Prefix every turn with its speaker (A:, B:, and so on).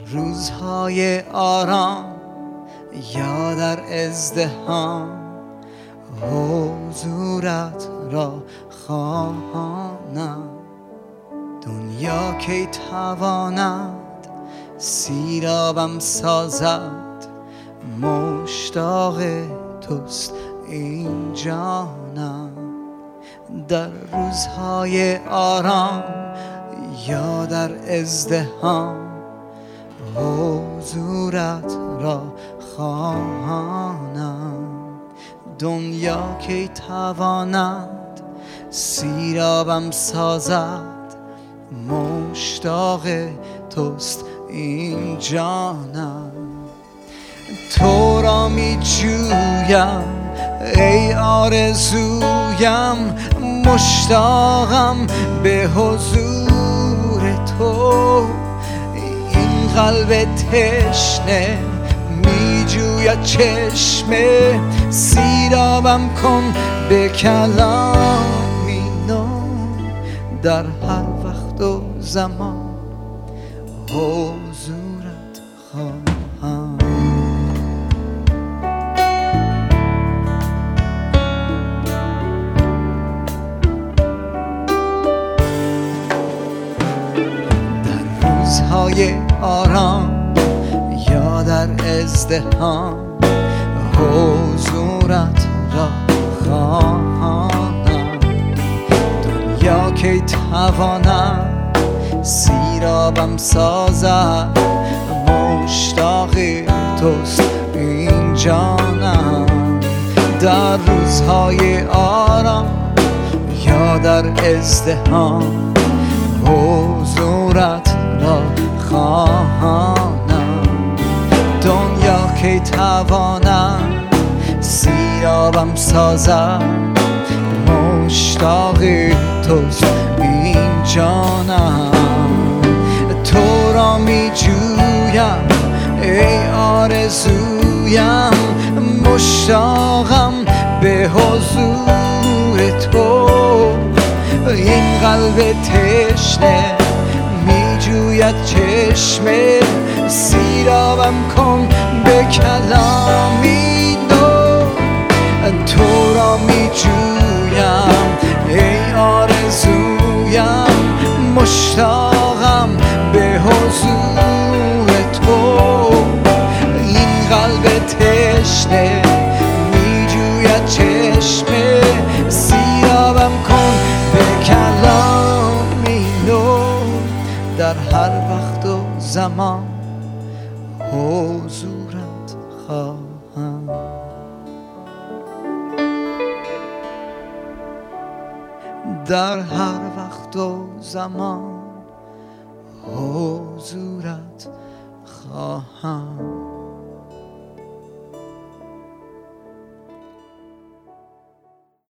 A: روزهای آرام یا در ازدحام حضورت را خوانم. دنیا کی تواند سیرابم سازد، مشتاق توست این جانم. در روزهای آرام یا در ازدحام حضورت را خوانم. دنیا کی تواند سیرابم سازد، مشتاق توست این جانم. تو را می جویم ای آرزویم، مشتاقم به حضور تو. این قلب تشنه می جوید چشمه، سیرابم کن به کلامی نو. در هر وقت و زمان حضورت خواهم. در روزهای آرام یا در ازدحام حضورت را خواهم. دنیا کی تواند سیرابم سازد، مشتاق توست این جانم. در روزهای آرام یا در ازدحام حضورت را خواهم. دنیا کی تواند سیرابم سازد، مشتاق توست این جانم. تو را می جویم ای آرزویم، مشتاقم به حضور تو. این قلب تشنه می جوید چشمه، سیرابم کن به کلامی نو. تو را می جویم ای آرزویم، مشتاقم به حضور تو. این قلب تشنه می جوید چشمه، سیرابم کن به کلامی نو. در هر وقت و زمان حضورت خواهم. در هر وقت و زمان حضورت خواهم.